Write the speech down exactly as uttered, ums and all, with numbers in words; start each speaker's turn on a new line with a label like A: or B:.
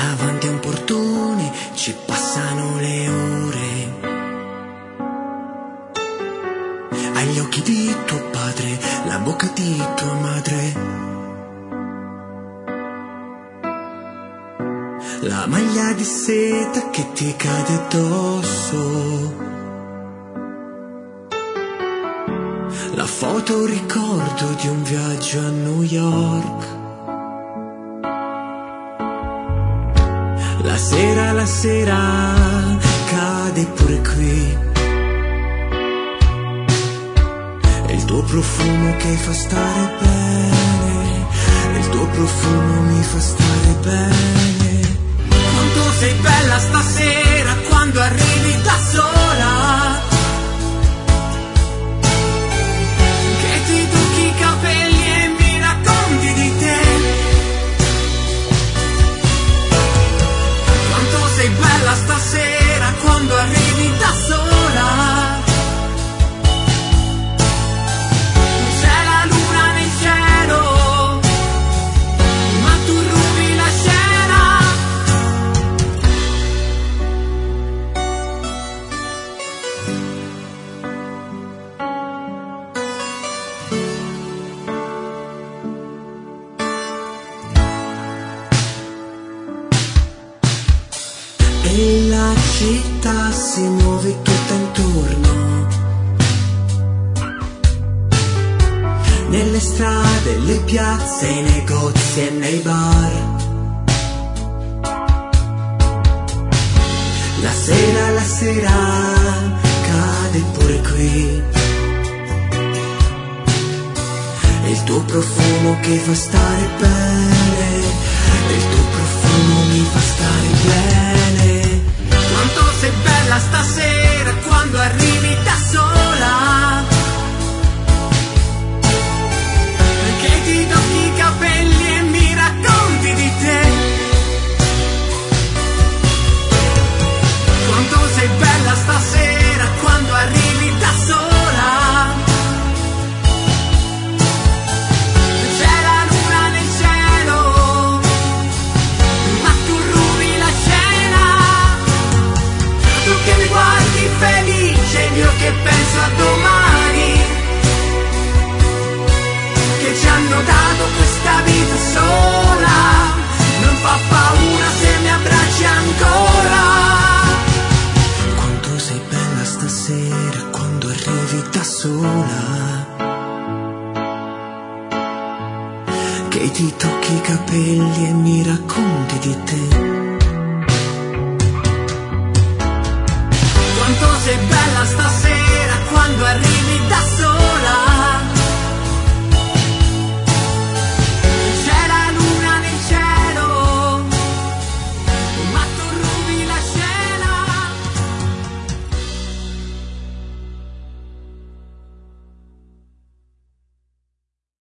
A: davanti a un portone ci passano le ore. Hai gli occhi di tuo padre, la bocca di tua madre, la maglia di seta che ti cade addosso, la foto ricordo di un viaggio a New York. La sera, la sera cade pure qui, e il tuo profumo che fa stare bene, e il tuo profumo mi fa stare bene. Quanto sei bella stasera quando arrivi da sola, che ti tocchi i capelli e mi racconti di te. Quanto sei bella stasera quando arrivi da sola, c'è la luna nel cielo, ma tu rubi la scena. E la città si muove tutta intorno, nelle strade, le piazze, i negozi e nei bar. La sera, la sera cade pure qui, e il tuo profumo che fa stare bene, e il tuo profumo mi fa stare bene. Quanto sei bella stasera quando arrivi da sola, perché ti tocchi i capelli e mi racconti di te. Quanto sei bella stasera quando arrivi da sola, c'è la luna nel cielo, ma tu rubi la scena. Tu che mi guardi felice, io che penso a domani, che ci hanno dato questa vita sola. Non fa paura se mi abbracci ancora. Quanto sei bella stasera quando arrivi da sola, che ti tocchi i capelli e mi racconti di te. Quanto sei bella stasera quando arrivi